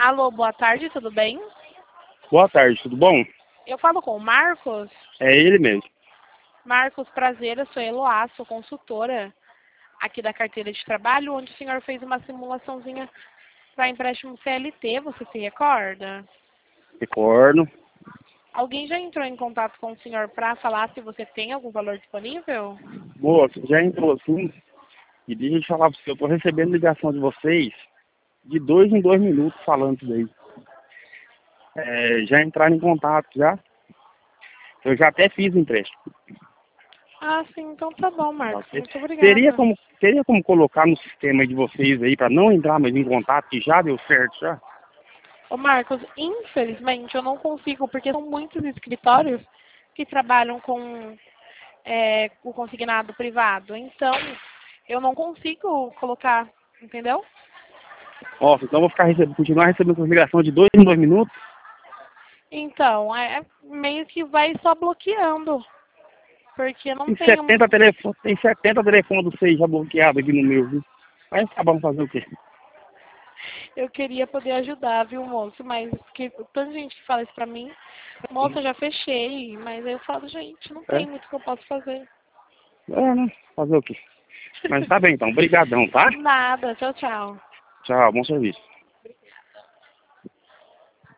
Alô, boa tarde, tudo bem? Boa tarde, tudo bom? Eu falo com o Marcos. É ele mesmo. Marcos, prazer, eu sou Eloá, sou consultora aqui da carteira de trabalho, onde o senhor fez uma simulaçãozinha para empréstimo CLT, você se recorda? Recordo. Alguém já entrou em contato com o senhor para falar se você tem algum valor disponível? Moço, já entrou assim. E deixa eu te falar pra você, eu tô recebendo ligação de vocês de 2 em 2 minutos falando isso daí. Já entraram em contato já. Eu já até fiz o empréstimo. Ah, sim, então tá bom, Marcos, Ok? muito Teria obrigada. como, teria como colocar no sistema de vocês aí para não entrar mais em contato, que já deu certo já? Ô Marcos, infelizmente eu não consigo, porque são muitos escritórios que trabalham com o consignado privado. Então, eu não consigo colocar, entendeu? Nossa, então eu vou continuar recebendo essa ligação de 2 em 2 minutos. Então, meio que vai só bloqueando, porque não Tem tenho. 70 telefones do vocês já bloqueados aqui no meu, viu? Vai acabar fazer o quê? Eu queria poder ajudar, viu, moço? Mas que tanta gente que fala isso pra mim, moça, eu já fechei, mas aí eu falo, gente, não É, tem muito que eu posso fazer. né? Fazer o quê? Mas tá bem então, brigadão, tá? Nada, tchau, tchau. Tchau, bom serviço.